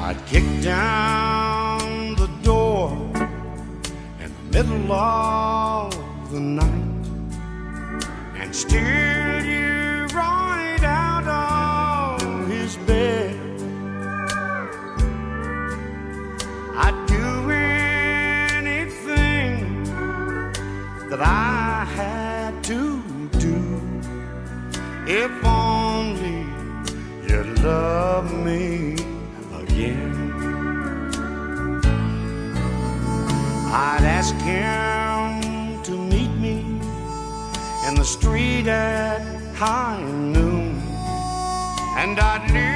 I'd kick down the door in the middle of the night and steal you right out of his bed. I'd do anything that I had to do if only you'd love me again. I'd ask him to meet me in the street at high noon, and I'd leave